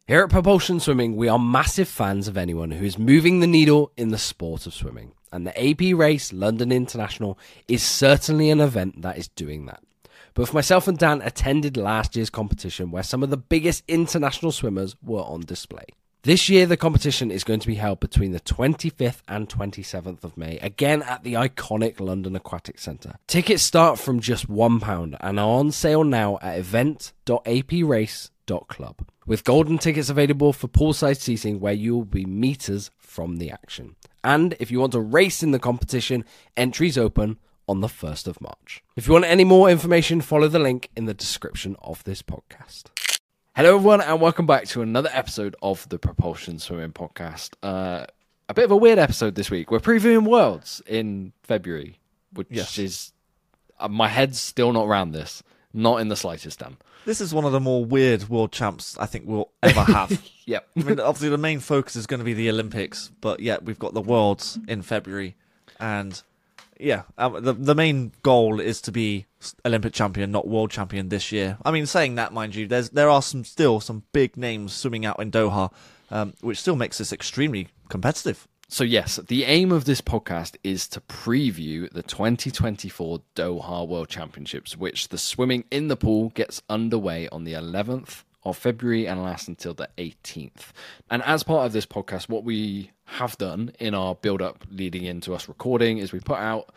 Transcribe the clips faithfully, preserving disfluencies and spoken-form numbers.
Here at Propulsion Swimming, we are massive fans of anyone who is moving the needle in the sport of swimming. And the A P Race London International is certainly an event that is doing that. Both myself and Dan attended last year's competition where some of the biggest international swimmers were on display. This year, the competition is going to be held between the twenty-fifth and twenty-seventh of May, again at the iconic London Aquatic Centre. Tickets start from just one pound and are on sale now at event dot a p race dot club, with golden tickets available for poolside seating where you will be meters from the action. And if you want to race in the competition, entries open on the first of March. If you want any more information, follow the link in the description of this podcast. Hello everyone and welcome back to another episode of the Propulsion Swimming Podcast. Uh, a bit of a weird episode this week. We're previewing Worlds in February, which yes. is... Uh, my head's still not around this. Not in the slightest, Dan. This is one of the more weird world champs I think we'll ever have. Yep. I mean, obviously the main focus is going to be the Olympics, but yeah, we've got the Worlds in February, and yeah, um, the the main goal is to be Olympic champion, not world champion this year. I mean, saying that, mind you, there's there are some still some big names swimming out in Doha, um, which still makes this extremely competitive. So yes, the aim of this podcast is to preview the twenty twenty-four Doha World Championships, which the swimming in the pool gets underway on the eleventh of February and lasts until the eighteenth. And as part of this podcast, what we have done in our build-up leading into us recording is we put out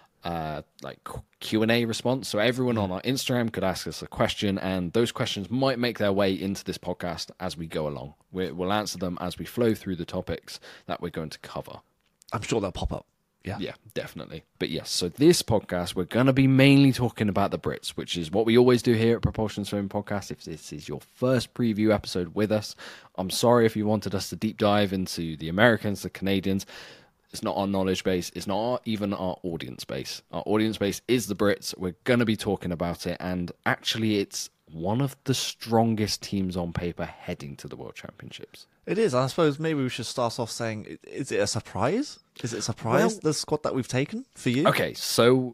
uh, like Q and A response. So everyone on our Instagram could ask us a question, and those questions might make their way into this podcast as we go along. We, we'll answer them as we flow through the topics that we're going to cover. I'm sure they'll pop up. Yeah, yeah, definitely. But yes, so this podcast, we're going to be mainly talking about the Brits, which is what we always do here at Propulsion Swimming Podcast. If this is your first preview episode with us, I'm sorry if you wanted us to deep dive into the Americans, the Canadians. It's not our knowledge base. It's not even our audience base. Our audience base is the Brits. We're going to be talking about it. And actually, it's one of the strongest teams on paper heading to the World Championships. It is. I suppose maybe we should start off saying, is it a surprise? Is it a surprise, well, the squad that we've taken for you? Okay, so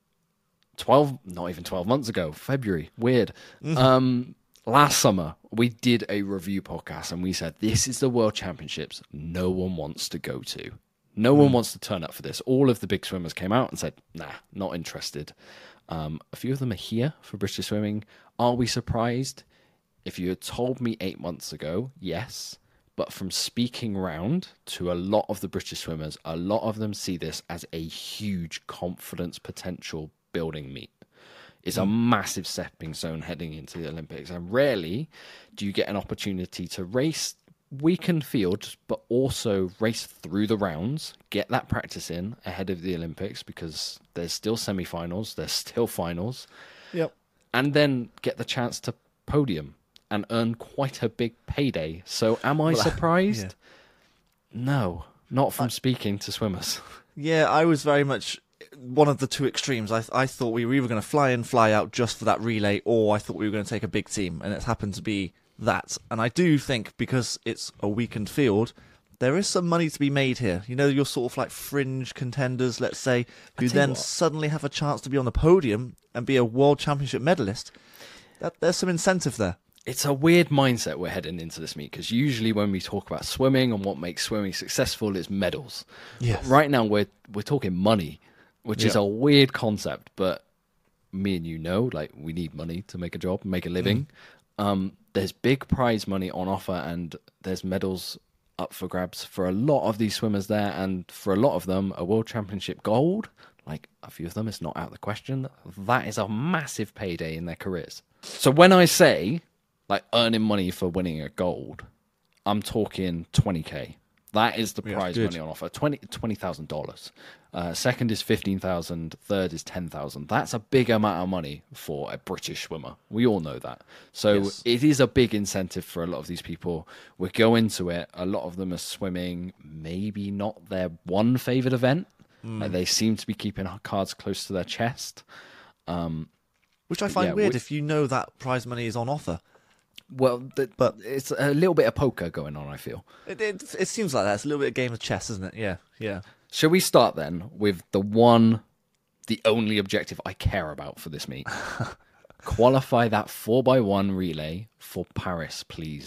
twelve, not even twelve months ago, February, weird. Mm-hmm. Um, last summer, we did a review podcast and we said, this is the World Championships no one wants to go to. No one wants to turn up for this. All of the big swimmers came out and said, nah, not interested. Um, a few of them are here for British swimming. Are we surprised? If you had told me eight months ago, yes. But from speaking round to a lot of the British swimmers, a lot of them see this as a huge confidence potential building meet. It's mm. a massive stepping stone heading into the Olympics. And rarely do you get an opportunity to race weekend field, but also race through the rounds, get that practice in ahead of the Olympics, because there's still semi-finals, there's still finals. Yep. And then get the chance to podium and earn quite a big payday. So am I well, surprised? Yeah. No, not from I, speaking to swimmers. Yeah, I was very much one of the two extremes. I I thought we were either going to fly in, fly out just for that relay, or I thought we were going to take a big team, and it's happened to be that. And I do think because it's a weakened field, there is some money to be made here. You know, you're sort of like fringe contenders, let's say, who then what. suddenly have a chance to be on the podium and be a world championship medalist. That, there's some incentive there. It's a weird mindset we're heading into this meet, because usually when we talk about swimming and what makes swimming successful, it's medals. Yes. Right now we're we're talking money, which yeah. is a weird concept, but me and you know, like, we need money to make a job, make a living. Mm. Um, there's big prize money on offer, and there's medals up for grabs for a lot of these swimmers there, and for a lot of them, a world championship gold, like a few of them, it's not out of the question. That is a massive payday in their careers. So when I say, like, earning money for winning a gold, I'm talking twenty K. That is the prize yeah, money on offer, twenty thousand dollars. Uh, second is fifteen thousand dollars, third is ten thousand dollars. That's a big amount of money for a British swimmer. We all know that. So yes. It is a big incentive for a lot of these people. We go into it, a lot of them are swimming maybe not their one favoured event. Mm. Like, they seem to be keeping cards close to their chest. Um, Which I find yeah, weird we, if you know that prize money is on offer. Well, the, but it's a little bit of poker going on, I feel. It, it it seems like that. It's a little bit of game of chess, isn't it? Yeah, yeah. Shall we start then with the one, the only objective I care about for this meet? Qualify that four by one relay for Paris, please.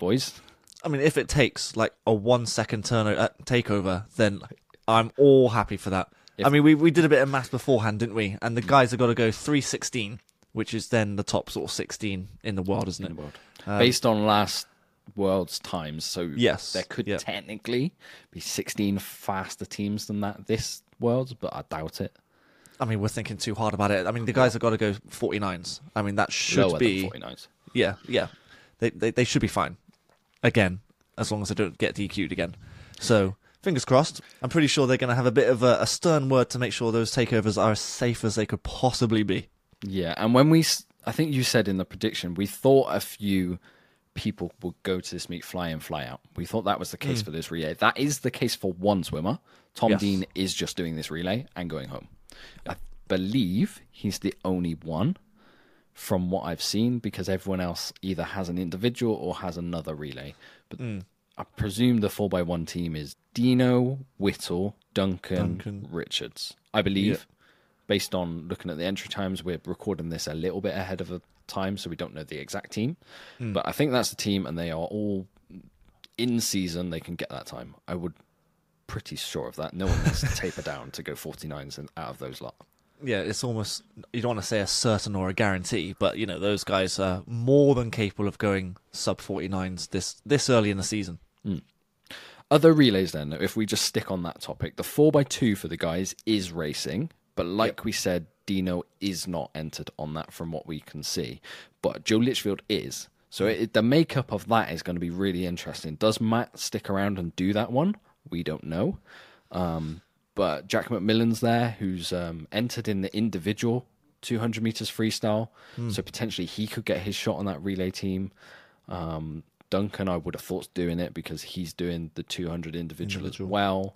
boys. I mean, if it takes like a one second turno uh, takeover, then I'm all happy for that. If- I mean, we we did a bit of maths beforehand, didn't we? And the guys have got to go three sixteen, which is then the top sort of sixteen in the world, isn't in it? the world. Um, Based on last World's times, so Yes, there could yeah. technically be sixteen faster teams than that this World, but I doubt it. I mean, we're thinking too hard about it. I mean, the guys have got to go forty-nines. I mean, that should Lower be than forty-nines. yeah, yeah. They, they they should be fine. Again, as long as they don't get D Q'd again. So fingers crossed. I'm pretty sure they're going to have a bit of a, a stern word to make sure those takeovers are as safe as they could possibly be. Yeah, and when we, s- I think you said in the prediction, we thought a few people would go to this meet fly in, fly out. We thought that was the case for this relay. That is the case for one swimmer. Tom Yes. Dean is just doing this relay and going home. I believe he's the only one from what I've seen, because everyone else either has an individual or has another relay. But I presume the four by one team is Dino, Whittle, Duncan, Duncan. Richards. I believe, based on looking at the entry times, we're recording this a little bit ahead of the time, so we don't know the exact team. But I think that's the team, and they are all in season. They can get that time. I would pretty sure of that. No one needs to taper down to go forty-nines and out of those lot. Yeah, it's almost, you don't want to say a certain or a guarantee, but, you know, those guys are more than capable of going sub forty-nines this, this early in the season. Other relays then, if we just stick on that topic, the four by two for the guys is racing, but like Yep. we said, Dino is not entered on that from what we can see. But Joe Litchfield is. So it, the makeup of that is going to be really interesting. Does Matt stick around and do that one? We don't know. Um, but Jack McMillan's there, who's um, entered in the individual two hundred meters freestyle. So potentially he could get his shot on that relay team. Um, Duncan, I would have thought's doing it because he's doing the two hundred individual, Individual. as well.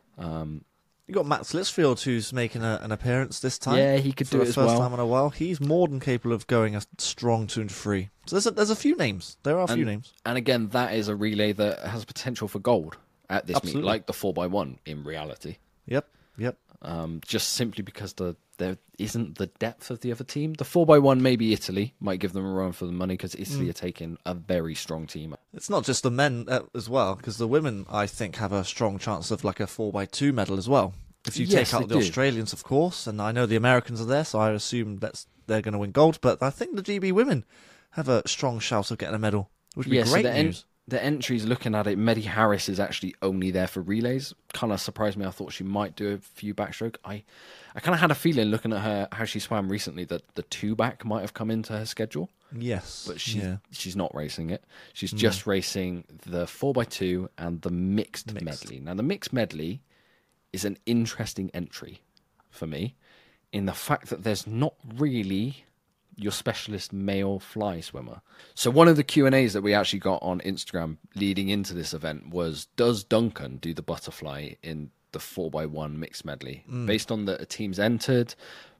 You got Matt Slitsfield, who's making a, an appearance this time. Yeah, he could for do the it as first well. time in a while. He's more than capable of going a strong two and three. So there's a, there's a few names. There are a few And- names. And again, that is a relay that has potential for gold at this Absolutely. meet, like the four by one in reality. Yep, yep. Um, just simply because the there isn't the depth of the other team. The four by one, maybe Italy might give them a run for the money because Italy Mm. are taking a very strong team. It's not just the men uh, as well, because the women, I think, have a strong chance of like a four by two medal as well. If you Yes, take out they the do. Australians, of course, and I know the Americans are there, so I assume that's they're going to win gold. But I think the G B women have a strong shout of getting a medal, which would be Yeah, so great the, en- news. the entries, looking at it, Medi Harris is actually only there for relays. Kind of surprised me. I thought she might do a few backstroke. I, I kind of had a feeling looking at her how she swam recently that the two back might have come into her schedule, Yes, but she yeah. she's not racing it. She's just racing the four by two and the mixed, Mixed. medley. Now the mixed medley is an interesting entry for me in the fact that there's not really your specialist male fly swimmer. So one of the Q and A's that we actually got on Instagram leading into this event was, does Duncan do the butterfly in the four by one mixed medley? Based on the teams entered,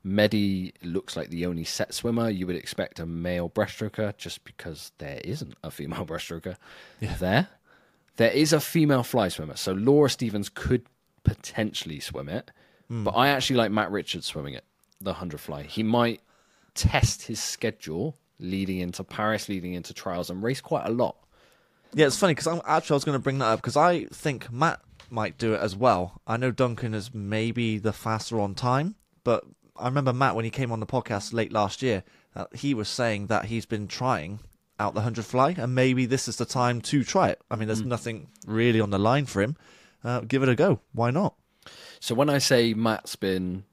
Medi looks like the only set swimmer. You would expect a male breaststroker just because there isn't a female breaststroker there. There is a female fly swimmer. So Laura Stevens could potentially swim it, but I actually like Matt Richards swimming it, the one hundred fly. He might test his schedule leading into Paris, leading into trials, and race quite a lot. Yeah, it's funny because I'm actually I was going to bring that up because I think Matt might do it as well. I know Duncan is maybe the faster on time, but I remember Matt when he came on the podcast late last year, uh, he was saying that he's been trying out the one hundred fly, and maybe this is the time to try it. I mean, there's nothing really on the line for him. Uh, give it a go. Why not? So when I say Matt's been,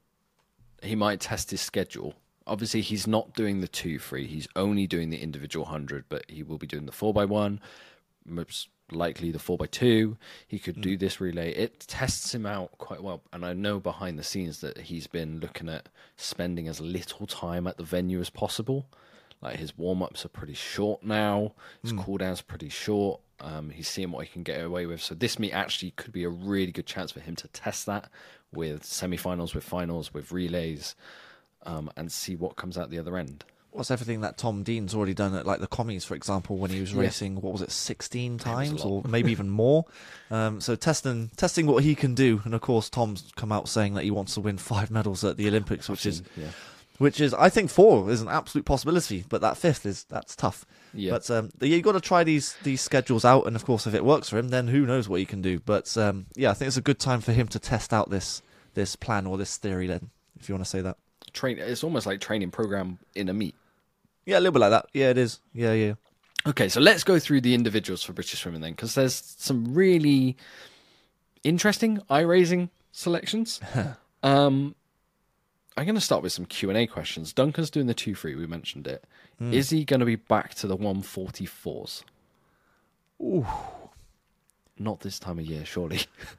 he might test his schedule. Obviously, he's not doing the two free. He's only doing the individual one hundred, but he will be doing the four by one, most likely the four by two. He could do this relay. It tests him out quite well. And I know behind the scenes that he's been looking at spending as little time at the venue as possible. Like his warm-ups are pretty short now. His cool-down's pretty short. Um, he's seeing what he can get away with. So this meet actually could be a really good chance for him to test that with semi-finals, with finals, with relays, um, and see what comes out the other end. What's everything that Tom Dean's already done at like the commies, for example, when he was Yeah. racing, what was it, sixteen times or lot. maybe even more? Um, so testing testing what he can do. And of course, Tom's come out saying that he wants to win five medals at the Olympics, which is yeah. which is, I think four is an absolute possibility, but that fifth is, that's tough. Yeah. But um, you've got to try these these schedules out, and of course, if it works for him, then who knows what he can do. But um, yeah, I think it's a good time for him to test out this this plan or this theory, then, if you want to say that. Train. It's almost like training program in a meet. Yeah, a little bit like that. Yeah, it is. Yeah, yeah. Okay, so let's go through the individuals for British swimming then, because there's some really interesting, eye-raising selections. um, I'm going to start with some Q and A questions. Duncan's doing the two free. We mentioned it. Mm. Is he going to be back to the one forty-fours? Ooh. Not this time of year, surely.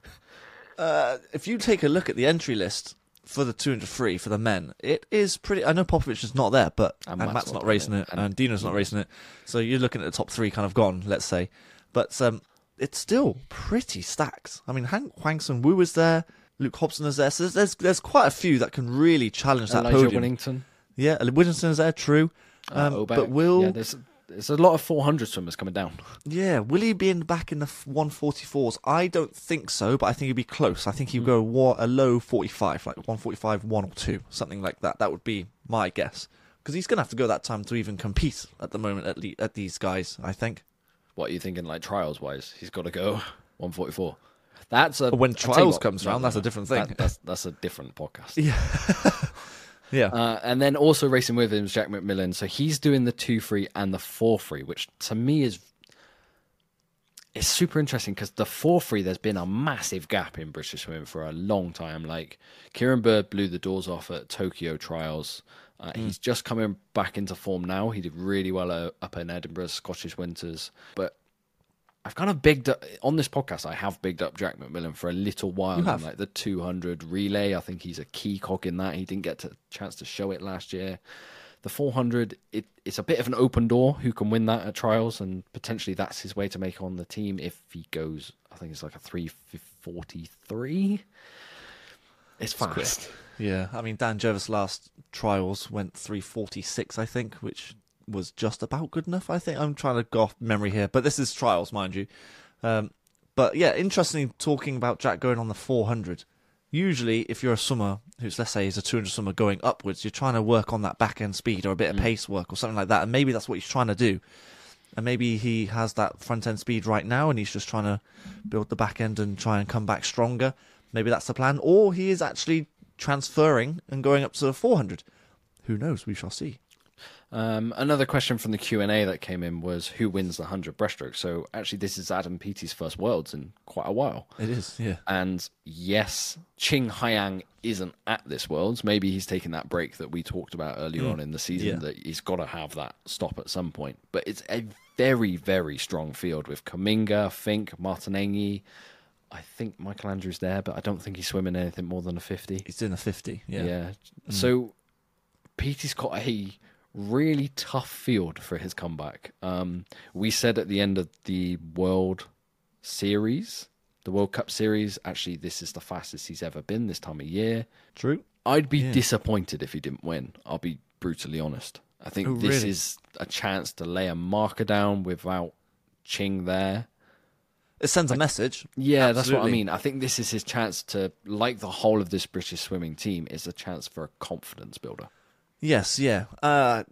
uh, if you take a look at the entry list for the two hundred free for the men, it is pretty. I know Popovich is not there, but and, and Matt's, Matt's not racing it, it and, and Dino's not racing it. So you're looking at the top three kind of gone, let's say. But um, it's still pretty stacked. I mean, Hank Hwang Wu is there, Luke Hobson is there. So there's there's, there's quite a few that can really challenge that Elijah podium. Whittington. Yeah, Whittington is there, true. Um, uh, but will yeah, there's there's a lot of four hundred swimmers coming down. Yeah, will he be in back in the one forty-fours? I don't think so, but I think he'd be close. I think he'd go war, a low forty-five, like one forty-five, one or two, something like that. That would be my guess, because he's going to have to go that time to even compete at the moment at, le- at these guys, I think. What are you thinking, like trials wise? He's got to go one forty-four. That's a but when I'll trials what, comes around, no, that's no, a different thing. That, that's that's a different podcast. Yeah. Yeah, uh, and then also racing with him is Jack McMillan. So he's doing the two free and the four free, which to me is it's super interesting because the four free, there's been a massive gap in British swimming for a long time. Like Kieran Bird blew the doors off at Tokyo trials. Uh, mm. He's just coming back into form now. He did really well uh, up in Edinburgh Scottish Winters, but I've kind of bigged up on this podcast. I have bigged up Jack McMillan for a little while. You have. Like the two hundred relay, I think he's a key cog in that. He didn't get a chance to show it last year. The four hundred, it, it's a bit of an open door. Who can win that at trials, and potentially that's his way to make on the team if he goes. I think it's like a three forty-three. It's fast. It's yeah, I mean Dan Jervis last trials went three forty-six, I think, which was just about good enough, I think. I'm trying to go off memory here, but this is trials, mind you. Um, but yeah, interesting talking about Jack going on the four hundred. Usually, if you're a swimmer who's, let's say, is a two hundred swimmer going upwards, you're trying to work on that back end speed or a bit of mm. pace work or something like that, and maybe that's what he's trying to do. And maybe he has that front end speed right now, and he's just trying to build the back end and try and come back stronger. Maybe that's the plan, or he is actually transferring and going up to the four hundred. Who knows? We shall see. Um, another question from the Q and A that came in was who wins the one hundred breaststroke. So actually this is Adam Peaty's first Worlds in quite a while. It is, yeah. And yes, Qing Haiyang isn't at this Worlds. Maybe he's taking that break that we talked about earlier mm. on in the season, yeah. that he's got to have that stop at some point. But it's a very, very strong field with Kaminga, Fink, Martinenghi. I think Michael Andrews there, but I don't think he's swimming anything more than a fifty. He's in a fifty, yeah. Yeah. Mm. So Peaty's got a really tough field for his comeback. Um, we said at the end of the World Series, the World Cup Series, actually this is the fastest he's ever been this time of year. True. I'd be yeah. disappointed if he didn't win. I'll be brutally honest. I think oh, this really? is a chance to lay a marker down without Qing there. It sends a message. Yeah, Absolutely. That's what I mean. I think this is his chance to, like the whole of this British swimming team, is a chance for a confidence builder. Yes, yeah. Uh,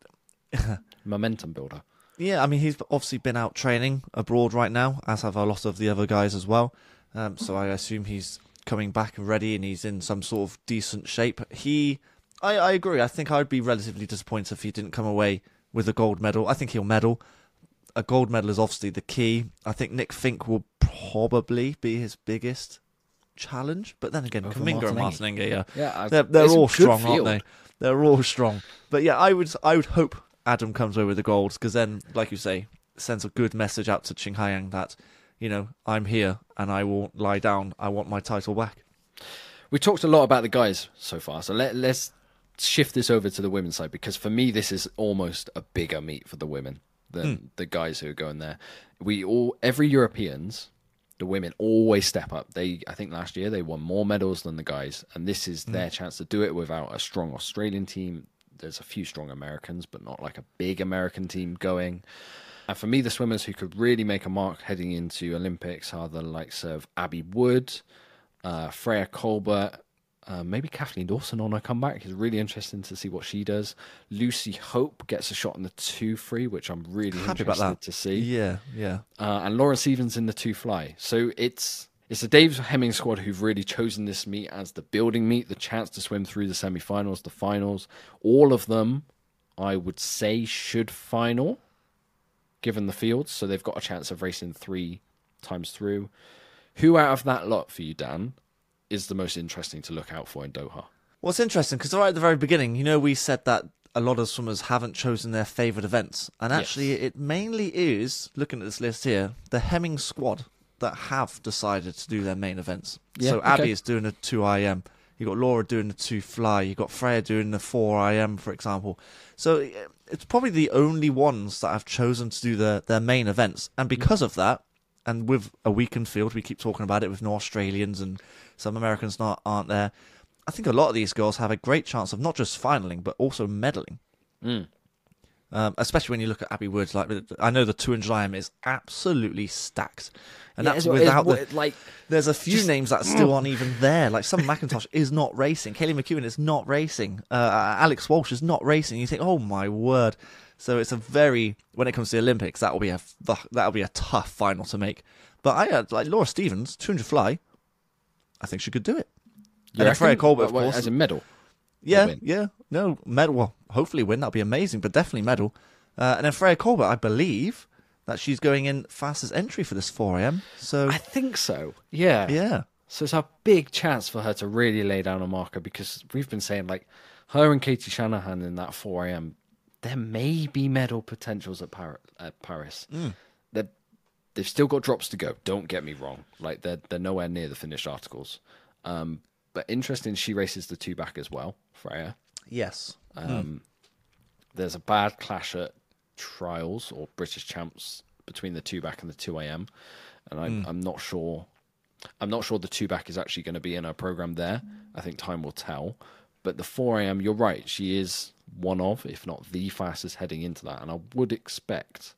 Momentum builder. Yeah, I mean, he's obviously been out training abroad right now, as have a lot of the other guys as well. Um, so I assume he's coming back and ready, and he's in some sort of decent shape. He, I, I agree. I think I'd be relatively disappointed if he didn't come away with a gold medal. I think he'll medal. A gold medal is obviously the key. I think Nick Fink will probably be his biggest challenge. But then again, Over Kaminga and Martinenghi. Martinenghi, yeah, Yeah, they're, they're all strong, field. aren't they? They're all strong. But yeah, I would I would hope Adam comes away with the golds, because then, like you say, sends a good message out to Qing Haiyang that, you know, I'm here and I won't lie down. I want my title back. We talked a lot about the guys so far, so let, let's shift this over to the women's side, because for me this is almost a bigger meet for the women than mm. the guys who are going there. We all, every Europeans, the women always step up. They, I think last year they won more medals than the guys, and this is mm. their chance to do it without a strong Australian team. There's a few strong Americans, but not like a big American team going. And for me, the swimmers who could really make a mark heading into Olympics are the likes of Abby Wood, uh, Freya Colbert, Uh, maybe Kathleen Dawson on her comeback is really interesting to see what she does. Lucy Hope gets a shot in the two free, which I'm really Happy interested about that. to see. Yeah, yeah. Uh, and Laura Stevens in the two fly. So it's it's the Dave Hemming squad who've really chosen this meet as the building meet, the chance to swim through the semi-finals, the finals. All of them, I would say, should final, given the fields. So they've got a chance of racing three times through. Who out of that lot for you, Dan, is the most interesting to look out for in Doha? Well, it's interesting because right at the very beginning, you know, we said that a lot of swimmers haven't chosen their favourite events. And actually, Yes. it mainly is, looking at this list here, the Hemming squad that have decided to do their main events. Yeah, so okay. Abby is doing a two I M. You've got Laura doing the two fly. You've got Freya doing the four I M, for example. So it's probably the only ones that have chosen to do the, their main events. And because of that, and with a weakened field, we keep talking about it with no Australians and some Americans not aren't there. I think a lot of these girls have a great chance of not just finaling, but also medaling. Mm. Um, especially when you look at Abby Woods. Like, I know the two hundred I M is absolutely stacked. And Yeah, that's it's- without it's- the... like There's a few just- names that still aren't even there. Like, Sam McIntosh is not racing. Kaylee McEwen is not racing. Uh, Alex Walsh is not racing. You think, oh my word. So it's a very... When it comes to the Olympics, that'll be a, that'll be a tough final to make. But I had, like, Laura Stevens, two hundred fly, I think she could do it. You And then Freya reckon? Colbert, of Well, course. as a medal. Yeah, win. yeah. No, medal. Well, hopefully win. That'd be amazing, but definitely medal. Uh, and then Freya Colbert, I believe that she's going in fastest entry for this four A M. So, I think so. Yeah. yeah. So it's a big chance for her to really lay down a marker because we've been saying like her and Katie Shanahan in that four A M, there may be medal potentials at, Par- at Paris. Mm. They're, they've still got drops to go. Don't get me wrong. Like they're they're nowhere near the finished articles. Um, but interesting, she races the two back as well, Freya. Yes. Um, There's a bad clash at trials or British champs between the two back and the two A M, and I'm, I'm not sure. I'm not sure the two back is actually going to be in our program there. I think time will tell. But the four A M, you're right. She is one of, if not the fastest heading into that, and I would expect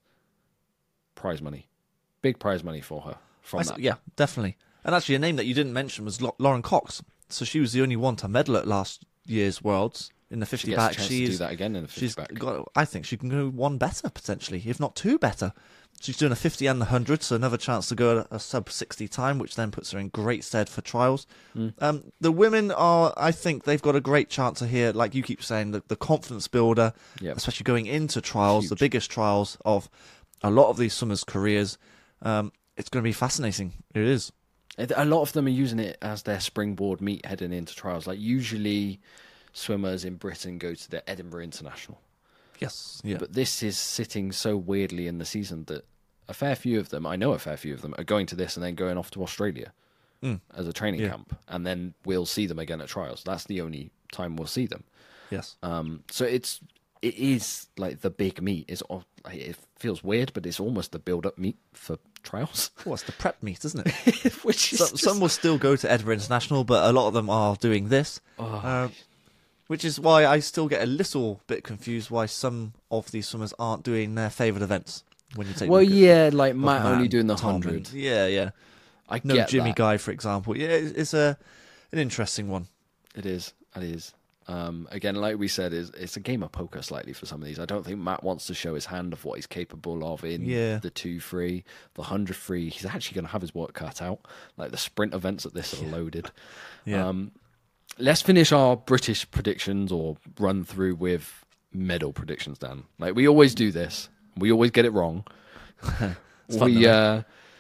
prize money, big prize money for her from I that. s- yeah, definitely. And actually, a name that you didn't mention was Lau- Lauren Cox. So she was the only one to medal at last year's Worlds in the She fifty gets back. a chance She's to do that again in the she's fifty back. got. I think she can go one better potentially, if not two better. She's doing a fifty and the hundred, so another chance to go at a sub sixty time, which then puts her in great stead for trials. Mm. Um, the women are, I think, they've got a great chance of here. Like you keep saying, the, the confidence builder, Yep. especially going into trials, the Huge. biggest trials of a lot of these swimmers' careers. Um, it's going to be fascinating. It is. A lot of them are using it as their springboard meet heading into trials. Like usually, swimmers in Britain go to the Edinburgh International, Yes. Yeah. but this is sitting so weirdly in the season that a fair few of them, I know a fair few of them, are going to this and then going off to Australia Mm. as a training Yeah. camp, and then we'll see them again at trials. That's the only time we'll see them. Yes. Um, so it's it is like the big meet. It's al- like, it feels weird, but it's almost the build-up meet for trials, Well, it's the prep meet, isn't it? which is some, just- some will still go to Edinburgh International, but a lot of them are doing this. Oh. Uh, which is why I still get a little bit confused why some of these swimmers aren't doing their favourite events. When you take a well, look at- yeah, like of Matt only and doing the Tom hundred. and- Yeah, yeah. I No get Jimmy that. Guy, for example. Yeah, it's, it's a an interesting one. It is. It is. Um, again, like we said, is it's a game of poker slightly for some of these. I don't think Matt wants to show his hand of what he's capable of in Yeah. the two free, the hundred free. He's actually going to have his work cut out. Like the sprint events at this are loaded. Yeah. Um, let's finish our British predictions or run through with medal predictions, Dan. Like we always do this. We always get it wrong. It's fun, we though, uh,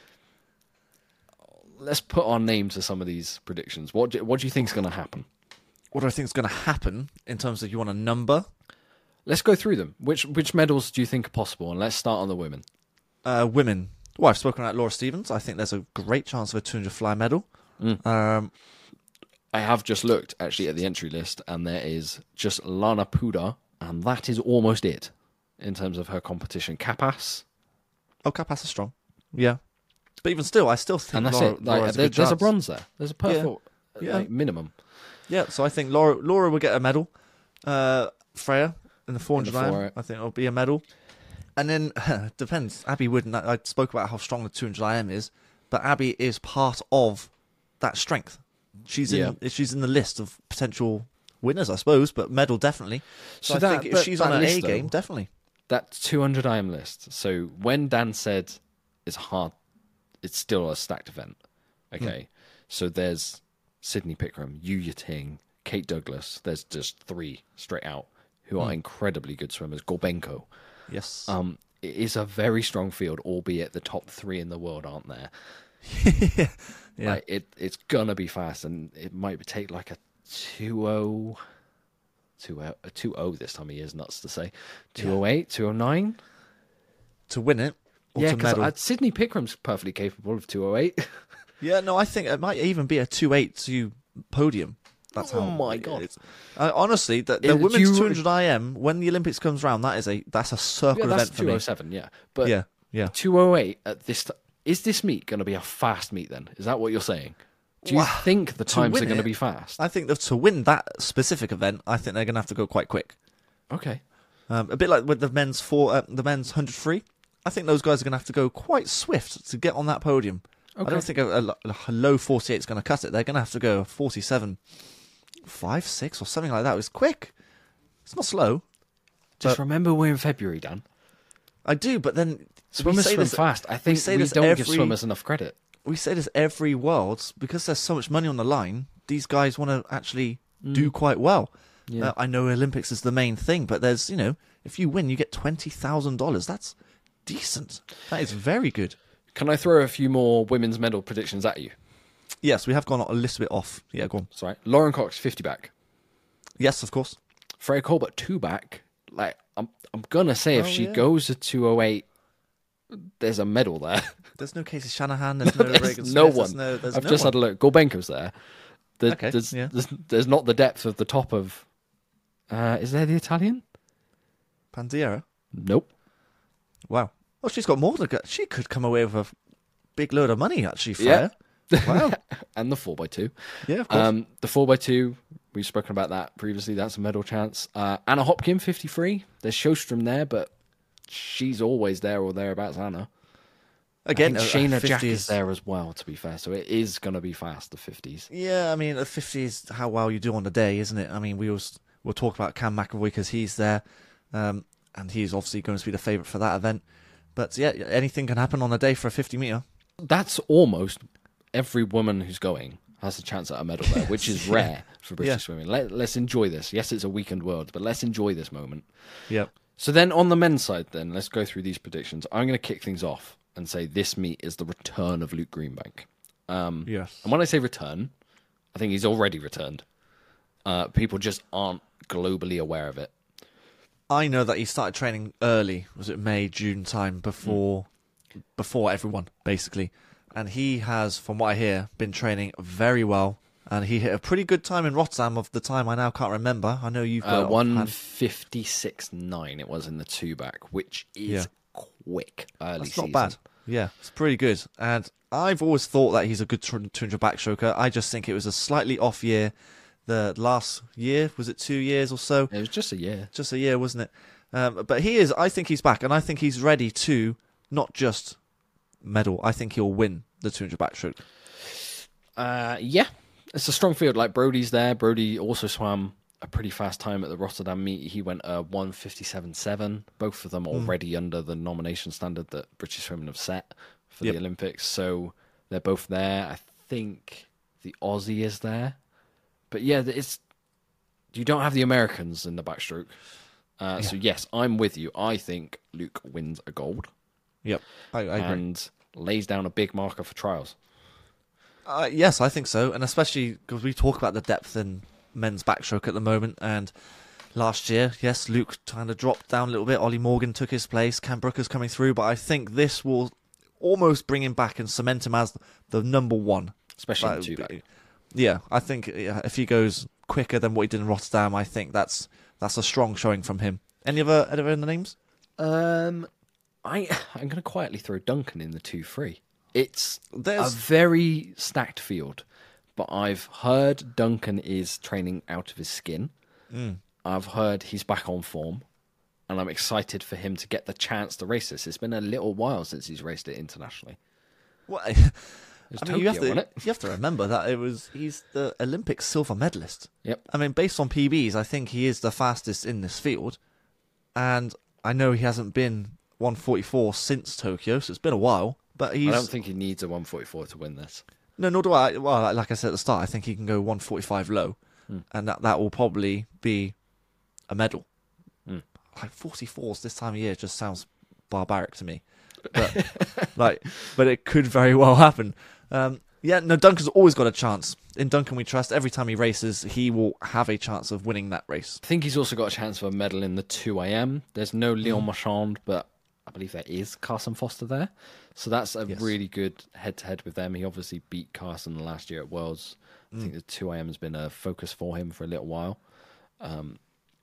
let's put our name to some of these predictions. What do, what do you think is going to happen? What do I think is going to happen in terms of you want a number? Let's go through them. Which which medals do you think are possible? And let's start on the women. Uh, women. Well, I've spoken about Laura Stevens. I think there's a great chance of a two hundred fly medal. Mm. Um, I have just looked actually at the entry list, and there is just Lana Puda, and that is almost it in terms of her competition. Capas, oh, Capas is strong. Yeah. But even still, I still think and that's Laura, it. Laura Like, has a there- good there's a chance. bronze there. There's a perfect Yeah. like, minimum. Yeah, so I think Laura Laura will get a medal. Uh, Freya in the four hundred In the I M, four- I think it'll be a medal. And then depends. Abby wouldn't. I I spoke about how strong the two hundred I M is, but Abby is part of that strength. she's in Yeah. she's in the list of potential winners, I suppose, but medal definitely. So, So I that- think if but she's that on an list, A game, though- definitely. That two hundred I M list. So when Dan said it's hard, it's still a stacked event. Okay. So there's Sydney Pickram, Yu Yating, Kate Douglas. There's just three straight out who are incredibly good swimmers. Gorbenko. Yes. Um, it is a very strong field, albeit the top three in the world aren't there. Yeah. Like, it, it's going to be fast, and it might take like a two oh, two oh, a two oh this time of year is nuts to say. two oh eight, two oh nine? To win it. Or Yeah, to medal. because Sydney Pickram's perfectly capable of two oh eight. Yeah, no, I think it might even be a two eight to podium. That's Oh how. my God. it's- Uh, honestly, the, the It- women's you- two hundred I M when the Olympics comes round, that is a that's a circle Yeah, that's event for me. two oh seven, yeah. But Yeah, yeah. two oh eight at this t- is this meet going to be a fast meet then? Is that what you're saying? Do you Well, think the to times win are going to it- be fast? I think that to win that specific event, I think they're going to have to go quite quick. Okay. Um, a bit like with the men's four, uh, the men's hundred free. I think those guys are going to have to go quite swift to get on that podium. I Okay. don't think a, a, a low forty-eight is going to cut it. They're going to have to go forty-seven, five, six, or something like that. It's quick. It's not slow. Just but- remember we're in February, Dan. I do, but then we Swimmers say swim this- fast. I think we, say this don't give every- swimmers enough credit. we say this every Worlds because there's so much money on the line. These guys want to actually do quite well. Yeah. Uh, I know Olympics is the main thing, but there's you know if you win, you get twenty thousand dollars. That's decent. That is very good. Can I throw a few more women's medal predictions at you? Yes, we have gone a little bit off. Yeah, go on. Sorry. Lauren Cox, fifty back. Yes, of course. Freya Colbert, two back. Like, I'm I'm going to say if Oh, she yeah. goes to two oh eight, there's a medal there. There's no Casey Shanahan. There's no There's Reagan Smith. no There's one. no, there's I've no just one. had a look. Gorbenko's there. There- Okay, there's, yeah. there's, there's not the depth of the top of... Uh, is there the Italian? Pandiera. Nope. Wow. Well, she's got more to go. She could come away with a big load of money, actually, Yeah. Freya. Wow. And the four by two. Yeah, of course. Um, the four by two, we've spoken about that previously. That's a medal chance. Uh, Anna Hopkin, fifty-three. There's Sjostrom there, but she's always there or thereabouts, Anna. Again, I think uh, Shayna Jack fifties. is there as well, to be fair. So it is going to be fast, the fifties. Yeah, I mean, the fifties, how well you do on the day, isn't it? I mean, we always, we'll talk about Cam McAvoy because he's there, um, and he's obviously going to be the favourite for that event. But yeah, anything can happen on the day for a fifty metre. That's almost every woman who's going has a chance at a medal there, which is rare for British Yeah. swimming. Let, let's enjoy this. Yes, it's a weekend world, but let's enjoy this moment. Yep. So then on the men's side, then let's go through these predictions. I'm going to kick things off and say this meet is the return of Luke Greenbank. Um, Yes. And when I say return, I think he's already returned. Uh, people just aren't globally aware of it. I know that he started training early. Was it May, June time before, before everyone basically, and he has, from what I hear, been training very well. And he hit a pretty good time in Rotterdam. Of the time, I now can't remember. I know you've got Uh, it one offhand. fifty-six nine it was in the two back, which is Yeah. quick early That's season. not bad. Yeah, it's pretty good. And I've always thought that he's a good two hundred backstroker. I just think it was a slightly off year. The last year, was it two years or so? It was just a year. Just a year, wasn't it? Um, but he is. I think he's back, and I think he's ready to not just medal. I think he'll win the two hundred backstroke. Uh, yeah, it's a strong field. Like Brody's there. Brody also swam a pretty fast time at the Rotterdam meet. He went uh, one fifty-seven seven. Both of them already under the nomination standard that British women have set for Yep. the Olympics. So they're both there. I think the Aussie is there. But yeah, it's you don't have the Americans in the backstroke. Uh, So yes, I'm with you. I think Luke wins a gold Yep, I, I agree. and lays down a big marker for trials. Uh, yes, I think so, and especially because we talk about the depth in men's backstroke at the moment. And last year, yes, Luke kind of dropped down a little bit. Ollie Morgan took his place. Cam Brooker's coming through, but I think this will almost bring him back and cement him as the number one. Especially in That the two would back. be- Yeah, I think yeah, if he goes quicker than what he did in Rotterdam, I think that's that's a strong showing from him. Any other any other names? Um, I I'm going to quietly throw Duncan in the two three. It's There's- a very stacked field, but I've heard Duncan is training out of his skin. Mm. I've heard he's back on form, and I'm excited for him to get the chance to race this. It's been a little while since he's raced it internationally. Well, It was I mean, Tokyo, you have to wasn't it? you have to remember that it was he's the Olympic silver medalist. Yep. I mean, based on P Bs, I think he is the fastest in this field, and I know he hasn't been one forty-four since Tokyo, so it's been a while. But he's I don't think he needs a one forty-four to win this. no, nor do I. Well, like I said at the start, I think he can go one forty-five low, Hmm. and that that will probably be a medal. Hmm. Like forty-fours this time of year just sounds barbaric to me, but like, but it could very well happen. Um, yeah, no, Duncan's always got a chance. In Duncan, we trust. Every time he races, he will have a chance of winning that race. I think he's also got a chance for a medal in the two A M. There's no Leon Marchand, but I believe there is Carson Foster there. So that's a Yes. really good head-to-head with them. He obviously beat Carson last year at Worlds. I think the two A M has been a focus for him for a little while. Um,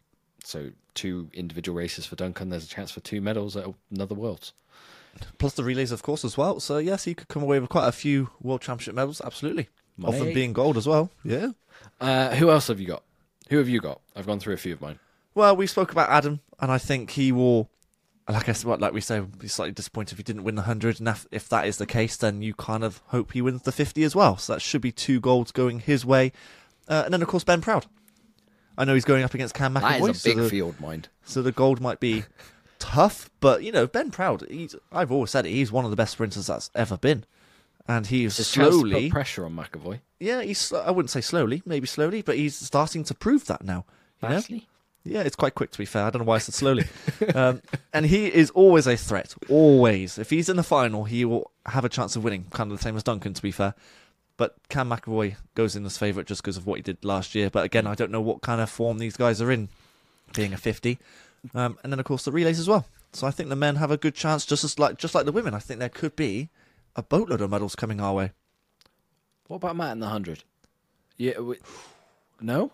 so two individual races for Duncan. There's a chance for two medals at another Worlds. Plus the relays, of course, as well. So yes, he could come away with quite a few World Championship medals. Absolutely, Money. often being gold as well. Yeah. Uh, who else have you got? Who have you got? I've gone through a few of mine. Well, we spoke about Adam, and I think he will. Like I said, like we say, be slightly disappointed if he didn't win the hundred. And if, if that is the case, then you kind of hope he wins the fifty as well. So that should be two golds going his way. Uh, and then of course Ben Proud. I know he's going up against Cam McAvoy. That is a big so the, field, mind. So the gold might be tough, but you know Ben Proud. He's, I've always said it. He's one of the best sprinters that's ever been, and he's It's a chance to slowly. put pressure on McAvoy. Yeah, he's. I wouldn't say slowly, maybe slowly, but he's starting to prove that now. You know? Fastly? Yeah, it's quite quick to be fair. I don't know why I said slowly. um, and he is always a threat. Always. If he's in the final, he will have a chance of winning. Kind of the same as Duncan, to be fair. But Cam McAvoy goes in as favourite just because of what he did last year. But again, I don't know what kind of form these guys are in, being a fifty. Um, and then of course the relays as well. So I think the men have a good chance, just as like just like the women. I think there could be a boatload of medals coming our way. What about Matt in the hundred? Yeah, we... no.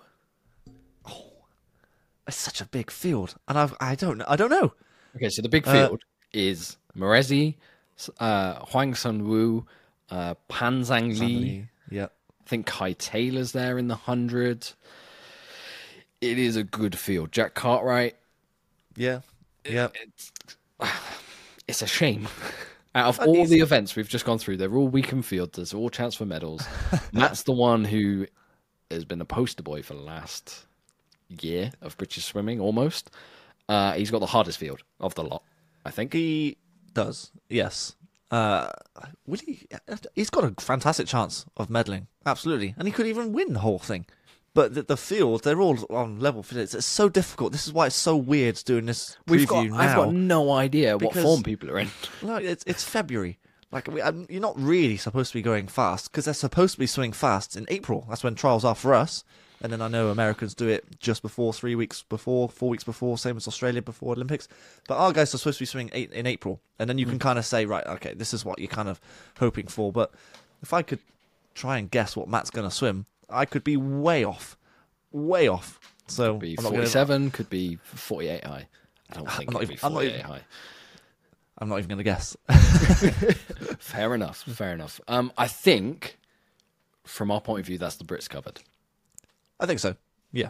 It's such a big field, and I've I don't I don't know. Okay, so the big Uh, field is Morezi, uh, Huang Sunwu, uh, Pan Zhang Li. Yeah. I think Kai Taylor's there in the hundred. It is a good field. Jack Cartwright. Yeah. Yeah. It's, it's a shame. Out of And all he's- the events we've just gone through, they're all weekend field. There's all chance for medals. Matt's the one who has been a poster boy for the last year of British swimming, almost. Uh, he's got the hardest field of the lot, I think. He does, yes. Uh, will he? He's got a fantastic chance of medaling, absolutely, and he could even win the whole thing. But the, the field, they're all on level fields. It's so difficult. This is why it's so weird doing this preview We've got, now. I've got no idea what because- form people are in. Like, it's it's February. Like we, um, you're not really supposed to be going fast because they're supposed to be swimming fast in April. That's when trials are for us. And then I know Americans do it just before, three weeks before, four weeks before, same as Australia before Olympics. But our guys are supposed to be swimming eight, in April. And then you can kind of say, right, okay, this is what you're kind of hoping for. But if I could try and guess what Matt's going to swim, I could be way off. Way off. So Could be I'm not gonna- forty-seven, could be forty-eight high. I don't think I'm not it'll be even- I'm not forty-eight even- high. I'm not even going to guess. Fair enough, fair enough. Um, I think, from our point of view, that's the Brits covered. I think so. Yeah.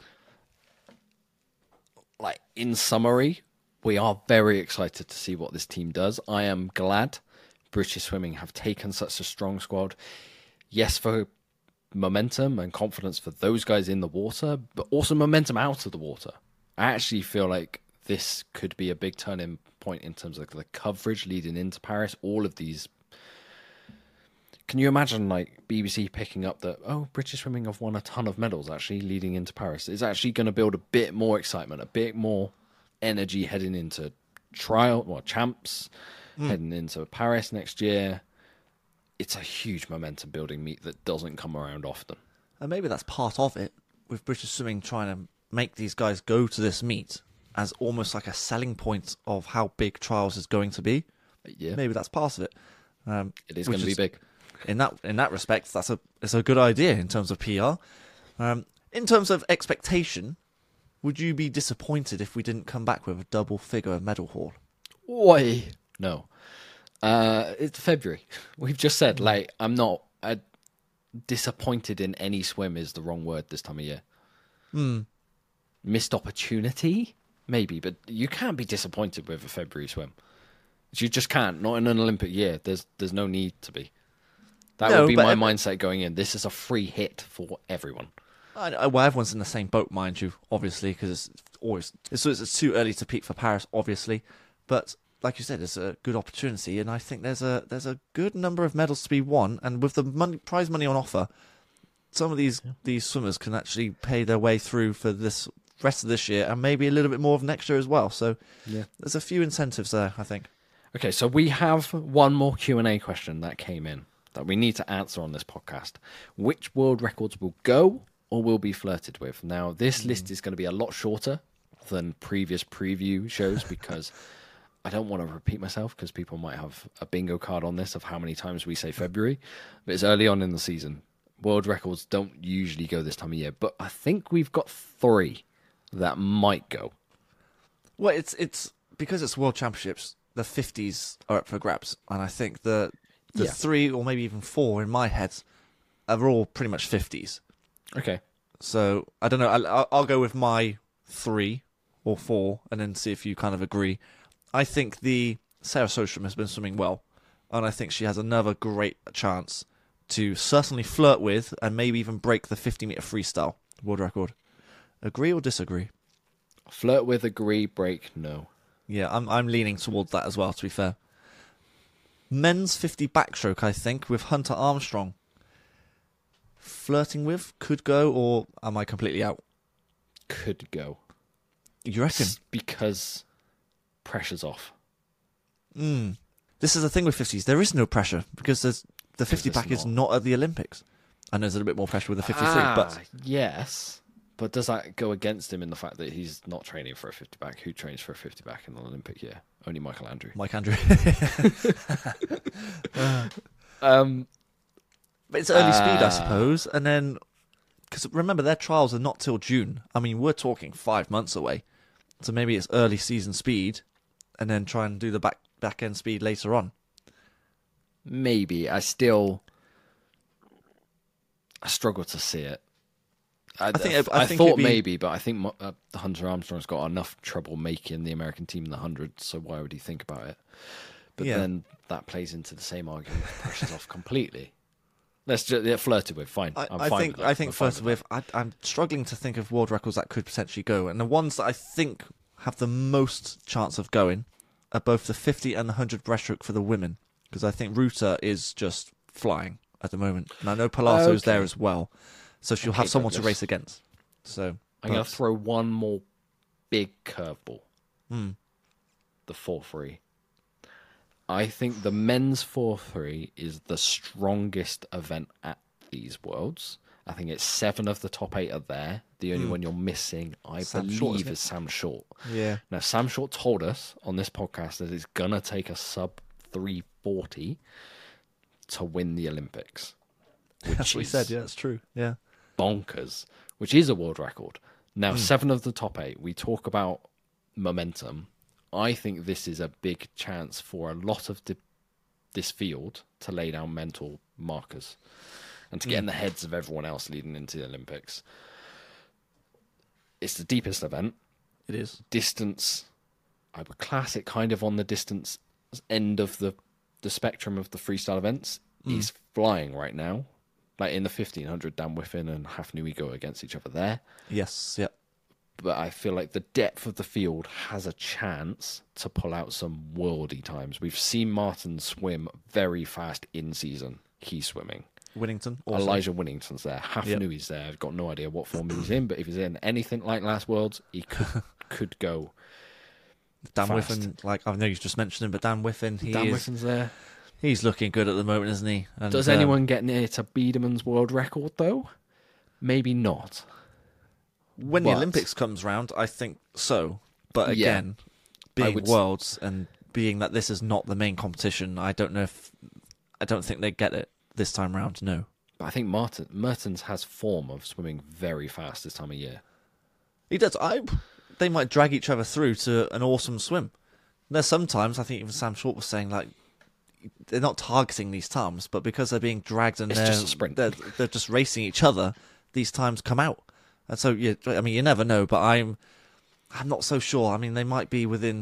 Like, in summary, we are very excited to see what this team does. I am glad British Swimming have taken such a strong squad. Yes, for momentum and confidence for those guys in the water, but also momentum out of the water. I actually feel like this could be a big turning point in terms of the coverage leading into Paris. All of these. Can you imagine, like, B B C picking up that, oh, British Swimming have won a ton of medals, actually, leading into Paris? It's actually going to build a bit more excitement, a bit more energy heading into trial, well, champs, heading into Paris next year. It's a huge momentum building meet that doesn't come around often. And maybe that's part of it, with British Swimming trying to make these guys go to this meet as almost like a selling point of how big trials is going to be. But yeah, Maybe that's part of it. Um, it is which going to be big. In that in that respect, that's a it's a good idea in terms of P R. Um, in terms of expectation, would you be disappointed if we didn't come back with a double figure medal haul? Oi. No. Uh, it's February. We've just said, like, I'm not uh, disappointed in any swim is the wrong word this time of year. Hmm. Missed opportunity? Maybe, but you can't be disappointed with a February swim. You just can't. Not in an Olympic year. There's there's no need to be. That No, would be but my ev- mindset going in. This is a free hit for everyone. I, I, well, everyone's in the same boat, mind you, obviously, because it's always it's, it's too early to peak for Paris, obviously. But like you said, it's a good opportunity, and I think there's a there's a good number of medals to be won, and with the money, prize money on offer, some of these these swimmers can actually pay their way through for this rest of this year, and maybe a little bit more of next year as well. So Yeah. there's a few incentives there, I think. Okay, so we have one more Q and A question that came in that we need to answer on this podcast. Which world records will go or will be flirted with? Now, this Hmm. list is going to be a lot shorter than previous preview shows because I don't want to repeat myself because people might have a bingo card on this of how many times we say February. But it's early on in the season. World records don't usually go this time of year, but I think we've got three that might go. Well, it's it's because it's World Championships. The fifties are up for grabs, and I think the the Yeah. three or maybe even four in my head are all pretty much fifties. Okay. So I don't know. I'll, I'll- I'll go with my three or four, and then see if you kind of agree. I think the Sarah Sostrom has been swimming well, and I think she has another great chance to certainly flirt with and maybe even break the fifty meter freestyle world record. Agree or disagree? Flirt with, agree, break, no. Yeah, I'm I'm leaning towards that as well, to be fair. Men's fifty backstroke, I think, with Hunter Armstrong. Flirting with, could go, or am I completely out? Could go. You reckon? S- Because pressure's off. Mm. This is the thing with fifties. There is no pressure because there's, the fifty there's back is not. not at the Olympics. And there's a little bit more pressure with the fifty-three, Ah, but yes. But does that go against him in the fact that he's not training for a fifty back? Who trains for a fifty back in the Olympic year? Only Michael Andrew. Mike Andrew. Um, But it's early speed, I Ah. suppose. And then, because remember, their trials are not till June. I mean, we're talking five months away. So maybe it's early season speed and then try and do the back back end speed later on. maybe. I still I struggle to see it. I, I think- I I, think thought it'd be- maybe, but I think Mo- uh, Hunter Armstrong's got enough trouble making the American team in the hundred, so why would he think about it? But Yeah. then that plays into the same argument. Pressure's off completely. Let's just yeah, flirted with. Fine. I, I'm I fine think with that. I think I'm fine first with I, I'm struggling to think of world records that could potentially go, and the ones that I think have the most chance of going are both the fifty and the one hundred breaststroke for the women, because I think Ruta is just flying at the moment, and I know Palato's there Okay. as well, so she'll Okay, have someone to Douglas. race against. So I'm going but- to throw one more big curveball. Hmm. The four three. I think the men's four three is the strongest event at these Worlds. I think it's seven of the top eight are there. The only one you're missing, I Sam Short, believe, isn't it? is Sam Short. Yeah. Now, Sam Short told us on this podcast that it's going to take a sub three forty to win the Olympics. Which That's what he is said. Yeah, that's true. Yeah. bonkers, which is a world record. Now, Hmm. seven of the top eight, we talk about momentum. I think this is a big chance for a lot of the, this field to lay down mental markers and to get Hmm. in the heads of everyone else leading into the Olympics. It's the deepest event. It is. Distance, I would class it kind of on the distance end of the, the spectrum of the freestyle events. He's flying right now. Like in the fifteen hundred, Dan Whiffen and Hafnui go against each other there. Yes. Yeah. But I feel like the depth of the field has a chance to pull out some worldy times. We've seen Martin swim very fast in season. He's swimming. Winnington. Also. Elijah Winnington's there. Hafnui's there. I've got no idea what form he's in, but if he's in anything like last Worlds, he could could go. Dan fast. Whiffen, like I know you just mentioned him, but Dan Whiffen, he Dan is Whiffen's there. he's looking good at the moment, isn't he? And, Does um, anyone get near to Biederman's world record, though? Maybe not. when the but- Olympics comes round, I think so. But Yeah. again, being would s- worlds and being that this is not the main competition, I don't know if I don't think they get it this time round. No, But I think Martin Mertens has form of swimming very fast this time of year. he does. I they might drag each other through to an awesome swim. There's sometimes I think even Sam Short was saying like they're not targeting these times, but because they're being dragged and It's they're just a sprint. they're, they're just racing each other, these times come out. And so yeah, I mean you never know, but I'm I'm not so sure. I mean they might be within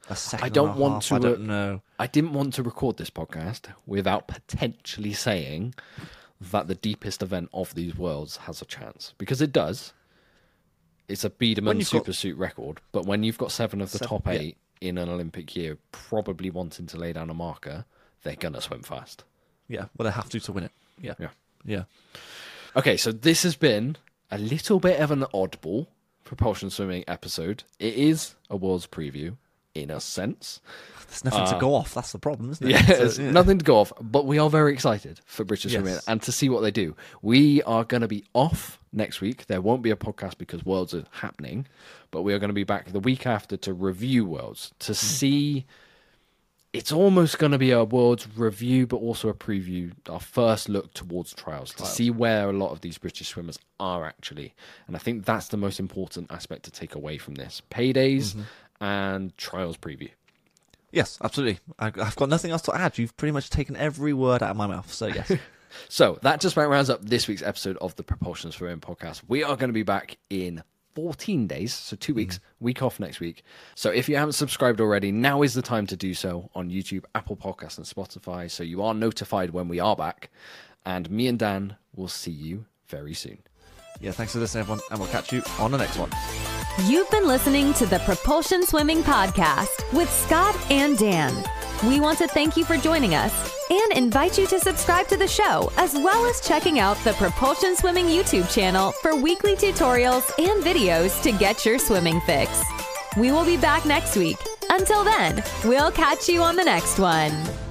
A second I don't and a want half, to. I don't uh, know. I didn't want to record this podcast without potentially saying that the deepest event of these worlds has a chance, because it does. It's a Biedermann you've got- super suit record, but when you've got seven of the Seven, top yeah. eight in an Olympic year, probably wanting to lay down a marker, they're gonna swim fast. Yeah, well, they have to to win it. Yeah, Yeah. yeah. Okay, so this has been a little bit of an oddball propulsion swimming episode. It is a world's preview, in a sense. There's nothing to go off. That's the problem, isn't it? Yeah, So, it's nothing to go off, but we are very excited for British Yes. Swimming and to see what they do. We are going to be off next week. There won't be a podcast because Worlds are happening, but we are going to be back the week after to review Worlds, to see. It's almost going to be a Worlds review, but also a preview, our first look towards trials, to see where a lot of these British swimmers are actually. And I think that's the most important aspect to take away from this. Paydays and trials preview. Yes, absolutely. I, I've got nothing else to add. You've pretty much taken every word out of my mouth. So yes. So that just about rounds up this week's episode of the Propulsion Swimming Podcast. We are going to be back in fourteen days, so two weeks, week off next week. So if you haven't subscribed already, now is the time to do so on YouTube, Apple Podcasts, and Spotify, so you are notified when we are back. And me and Dan will see you very soon. Yeah, thanks for listening, everyone, and we'll catch you on the next one. You've been listening to the Propulsion Swimming Podcast with Scott and Dan. We want to thank you for joining us and invite you to subscribe to the show, as well as checking out the Propulsion Swimming YouTube channel for weekly tutorials and videos to get your swimming fix. We will be back next week. Until then, we'll catch you on the next one.